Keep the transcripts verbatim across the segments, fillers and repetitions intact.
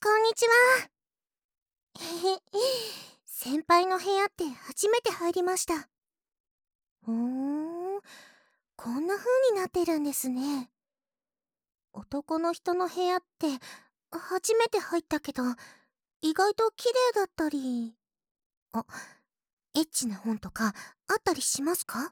こんにちは。へへ、先輩の部屋って初めて入りました。うーん、こんな風になってるんですね。男の人の部屋って初めて入ったけど、意外と綺麗だったり、あ、エッチな本とかあったりしますか？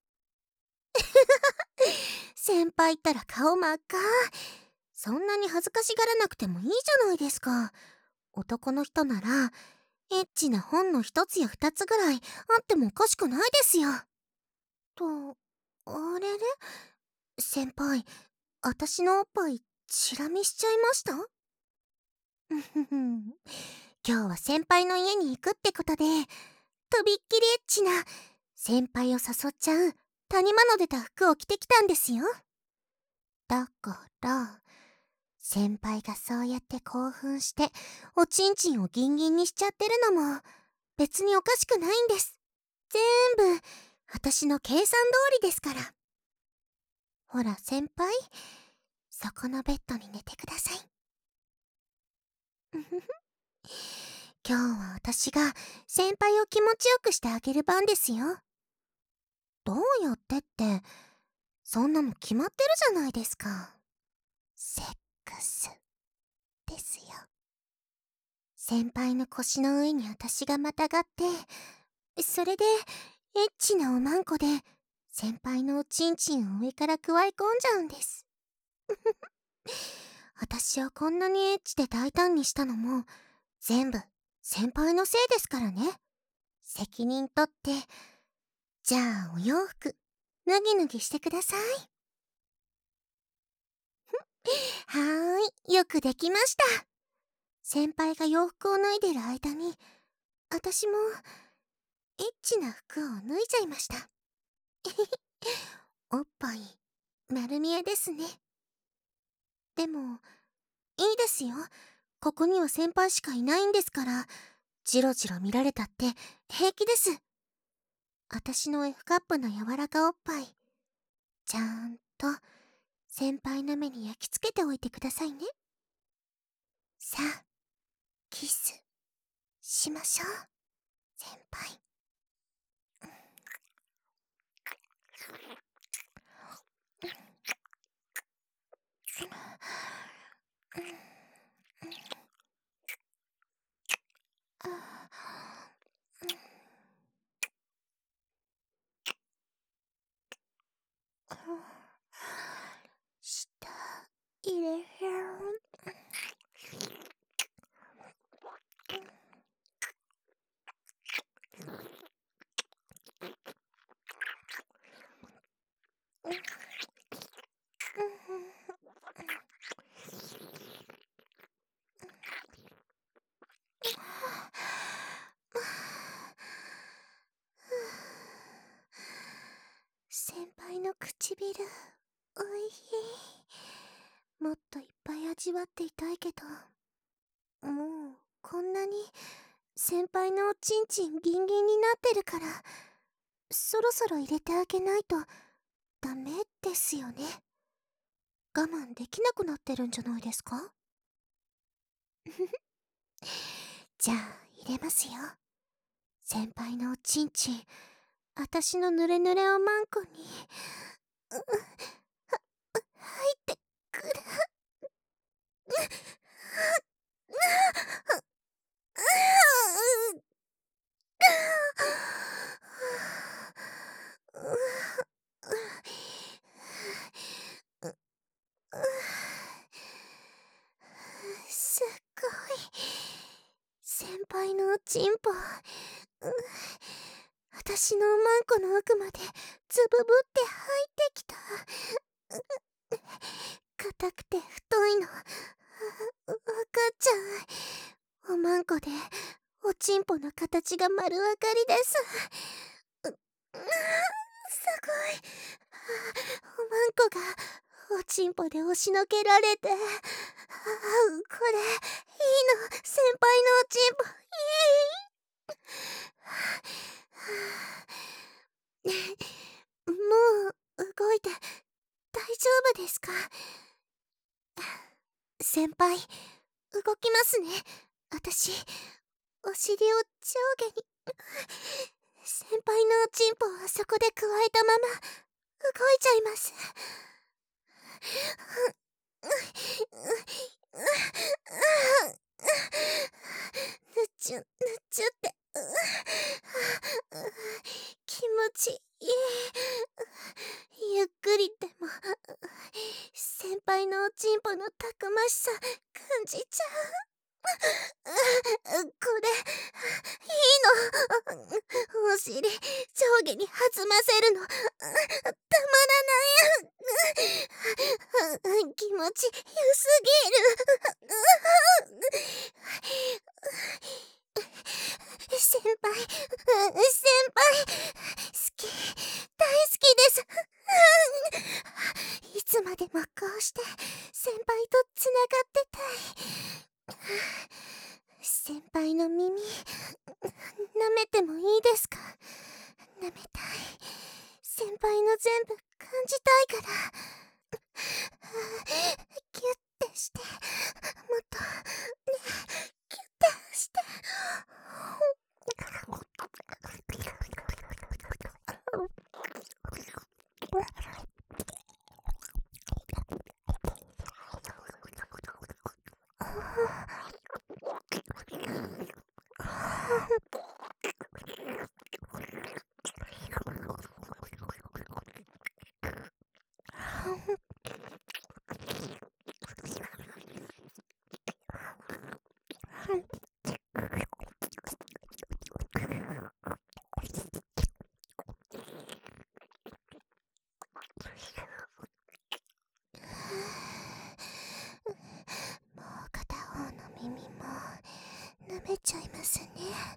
先輩ったら顔真っ赤。そんなに恥ずかしがらなくてもいいじゃないですか。男の人なら、エッチな本の一つや二つぐらいあってもおかしくないですよ。と、あれれ先輩、私のおっぱい、チラ見しちゃいました？ふふふん。今日は先輩の家に行くってことで、とびっきりエッチな、先輩を誘っちゃう、谷間の出た服を着てきたんですよ。だから、先輩がそうやって興奮して、おちんちんをギンギンにしちゃってるのも、別におかしくないんです。全部、私の計算通りですから。ほら先輩、そこのベッドに寝てください。今日は私が先輩を気持ちよくしてあげる番ですよ。どうやってって、そんなの決まってるじゃないですか。セックスですよ。先輩の腰の上に私がまたがって、それでエッチなおまんこで先輩のおちんちんを上から加え込んじゃうんです。私をこんなにエッチで大胆にしたのも全部先輩のせいですからね。責任取って、じゃあお洋服脱ぎ脱ぎしてください。はーい、よくできました。先輩が洋服を脱いでる間に私もエッチな服を脱いじゃいました。おっぱい丸見えですね。でもいいですよ。ここには先輩しかいないんですから、ジロジロ見られたって平気です。私の F カップの柔らかおっぱい、ちゃんと先輩の目に焼き付けておいてくださいね。さあ、キスしましょう、先輩。舌入れる。先輩の唇、おいしい。もっといっぱい味わっていたいけど、もうこんなに先輩のおちんちんギンギンになってるから、そろそろ入れてあげないとダメですよね。我慢できなくなってるんじゃないですか？じゃあ入れますよ。先輩のおちんちん、あたしのぬれぬれおまんこに、う、は、入ってくる。すっごい。先輩のおちんぽ、私のおまんこの奥までズブブって入ってきた。硬くて太いの、わかっちゃう。おまんこでおちんぽの形が丸分かりです。う、う、すごい。おまんこがおちんぽで押しのけられて、あ、これいいの。先輩のおちんぽいい。もう動いて大丈夫ですか？先輩、動動きますね。私、お尻を上下に。先輩のおちんぽはそこでくわえたまま動いちゃいます。ぬちゅぬちゅって気持ちいい。ゆっくりでも先輩のおちんぽのたくましさ感じちゃう。これいいの。お尻上下に弾ませるのたまらない。気持ちよすぎる。先輩先輩好き大好きです。いつまでもこうして先輩とつながってたい。先輩の耳舐めてもいいですか？舐めたい。先輩の全部感じたいから。ギュッてしてもっとねギュッてしてもう片方の耳も舐めちゃいますね。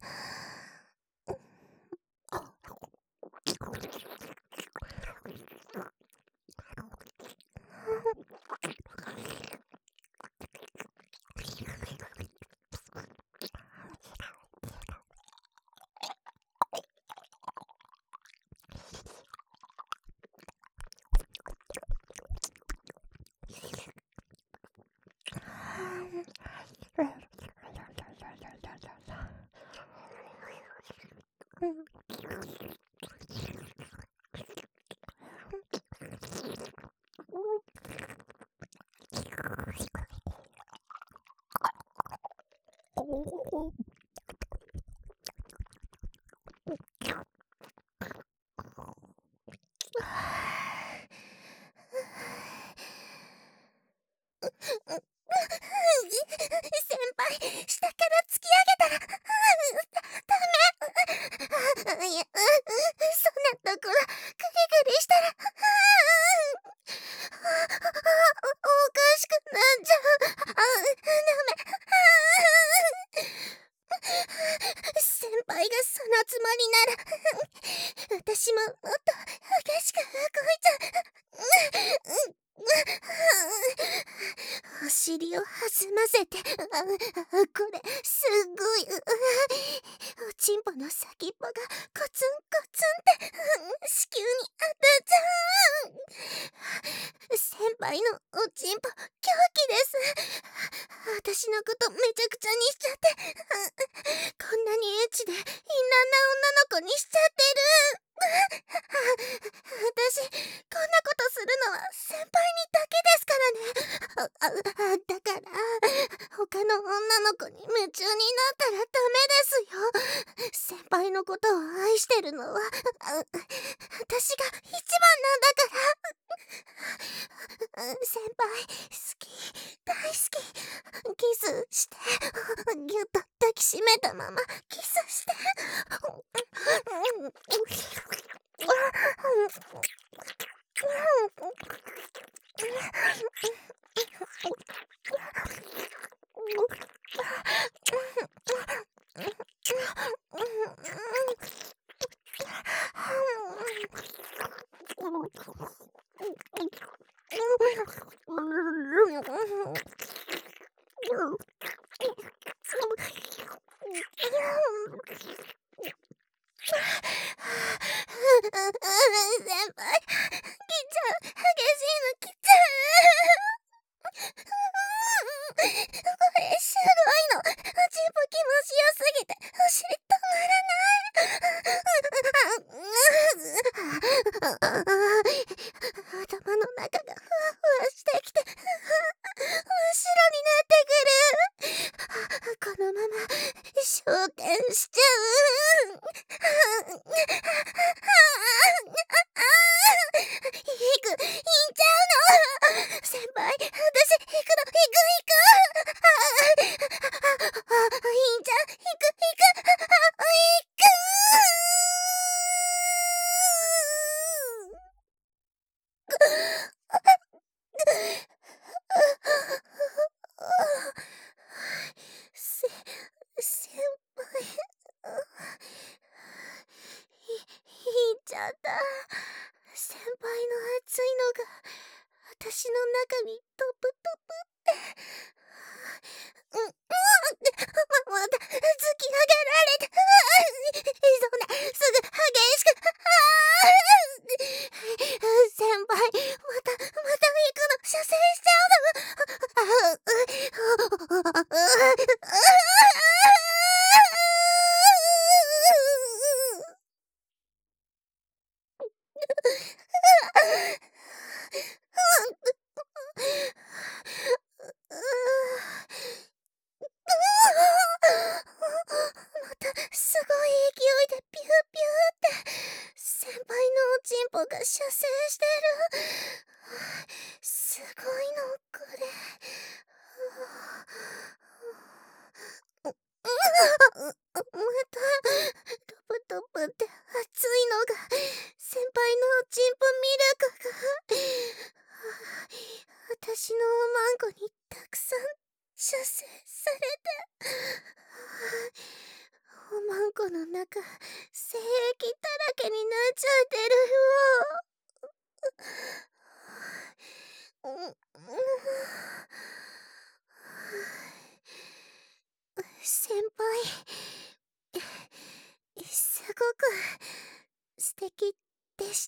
先輩、下から突き上げたらダメ。いや、そんなところグリグリしたらおかしくなっちゃう。ダメ。先輩がそのつもりなら私ももっと激しく動いちゃう。お尻を弾ませて、ああこれすごい。おちんぽの先っぽがコツンコツンって子宮に当たっちゃう。先輩のおちんぽ狂気です。私のことめちゃくちゃにしちゃって、こんなにエッチでインナーな女の子にしちゃってる。私こんなことするのは先輩にだけですからね。ああだから他の女の子に夢中になったらダメですよ。先輩のことを愛してるのはあ私が一番なんだから。先輩好き大好き。キスしてぎゅっと抱きしめたままキスして先輩来ちゃう。激しいの来ちゃう。これし仰天しちゃう。行く、行っちゃうの。先輩、私行くの、行く行く。いいんちゃん、行く行く。行く。せ、先輩。い、いっちゃった。先輩の熱いのが私の中にトプトプって。うん、うん、ま、また突き上げられた。そんな、すぐ激しく。先輩、また、また行くの、射精しちゃうの。またすごい勢いでピューピューって先輩のおちんぽが射精してる。すごいのこれ。またトプトプって熱いのが先輩のおちんぽミルクが私のおまんこにたくさん射精されて、おまんこの中精液だらけになっちゃってるよ。先輩、すごく素敵でした。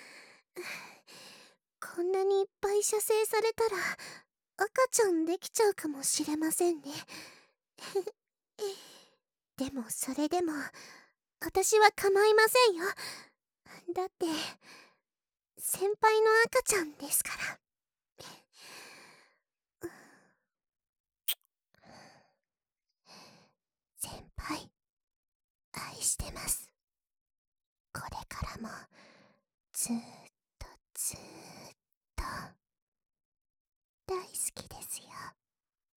こんなにいっぱい射精されたら赤ちゃんできちゃうかもしれませんね。でもそれでも私は構いませんよ。だって先輩の赤ちゃんですから。先輩、愛してます。これからもずーっとずーっと大好きですよ。